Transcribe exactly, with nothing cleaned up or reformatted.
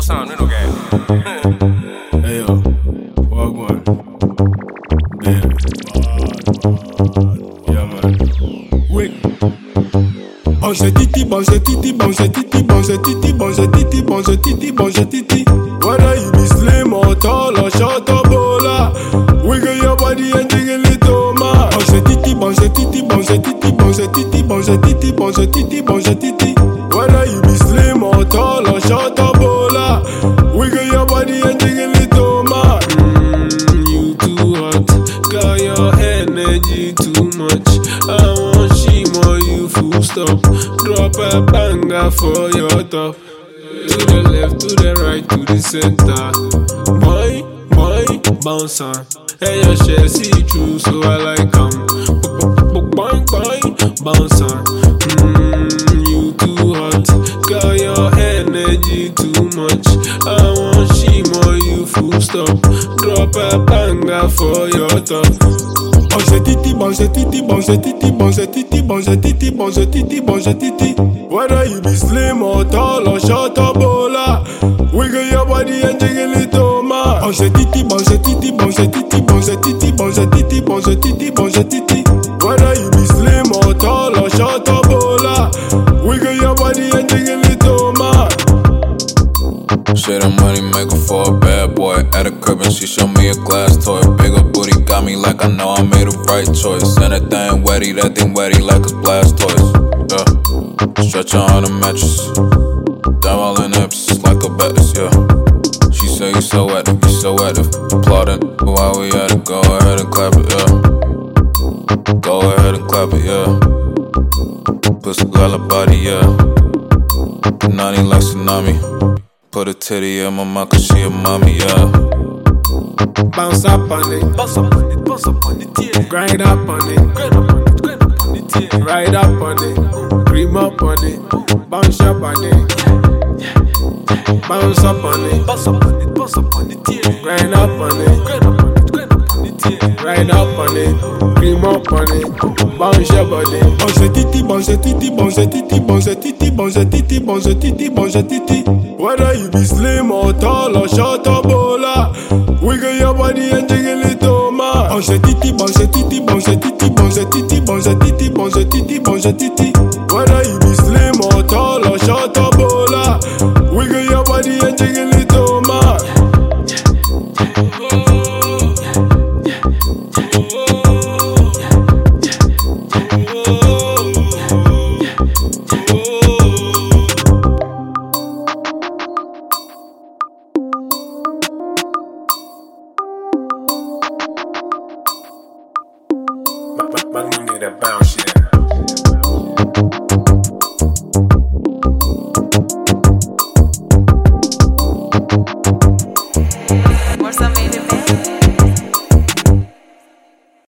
sound, we no get. Hey yo, walk one. Baby. Yeah man. Wait. Bonjour titi, bonjour titi, bonjour titi, bonjour titi, bonjour titi, bonjour titi, bonjour titi. Whether you be slim or tall or short or bowler, wiggle your body and jiggle it oh my. Bonjour titi, bonjour titi, bonjour titi, bonjour titi, bonjour titi, bonjour titi, bonjour titi. Whether you be slim or tall or short or bowler, wiggle your body and jiggle it oh my. Mm, you too hot, got your energy too much. I want she more you full stop. Drop a banger for your top. To the left, to the right, to the center. Boy, boy, bounce on. Hey, your share see through, so I like 'em. Boy, boy, bounce on. Mmm, you too hot, got your energy too much. I want she more you full stop. Drop a banger for your top. Bonjour titi, bonjour titi, bonjour titi, bonjour titi, bonjour titi, bonjour titi, bonjour titi. Whether you be slim or tall or short or bowler, wiggle your body and jiggle it oh my. Bonjour titi, bonjour titi, bonjour titi, bonjour titi, bonjour titi, bonjour titi, bonjour titi. Whether you be slim or tall or short or bowler, wiggle your body and jiggle it oh my. Shit, the money maker for a bad boy. At a crib and she showed me a glass toy. Bigger booty got me like I know I made the right choice. And that thing wetty, that thing wetty like it's blast toys. Yeah, stretch her on the mattress. Down all in hips like a Bettis, yeah. She say you so active, you so active. Applauding while we at it, go ahead and clap it, yeah. Go ahead and clap it, yeah. Pussy got a body, yeah. Nani like tsunami. Put a titty in my mouth cause she a mommy, yeah. Bounce up on it, Bounce up on it, bounce up on it, yeah. grind up on it, Grind up on it, grind up on it, yeah. ride up on it, cream up on it, bounce up on it, bounce up on it, Bounce up on it, bounce up on it, yeah. grind up on it, Grind up on it, grind up on it, yeah. ride up on it, cream up on it, bounce up on it. Bonjour titi, bonjour titi, bonjour titi, bonjour titi, bonjour titi, bonjour titi, bonjour titi. Whether you be slim or tall or short or bowler, wiggle your body and jiggle it oh my. Bonjour titi, bonjour titi, bonjour titi, bonjour titi, bonjour titi, bonjour titi, bonjour titi. Whether you be slim or tall or short or bowler, wiggle your body and jiggle it oh my. Man, you need a bounce,